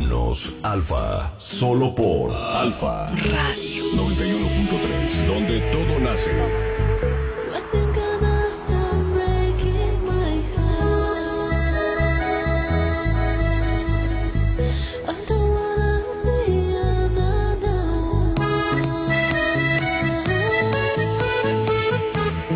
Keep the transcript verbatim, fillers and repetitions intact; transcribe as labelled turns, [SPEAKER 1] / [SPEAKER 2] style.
[SPEAKER 1] Alfa, solo por Alfa Radio noventa y uno punto tres, donde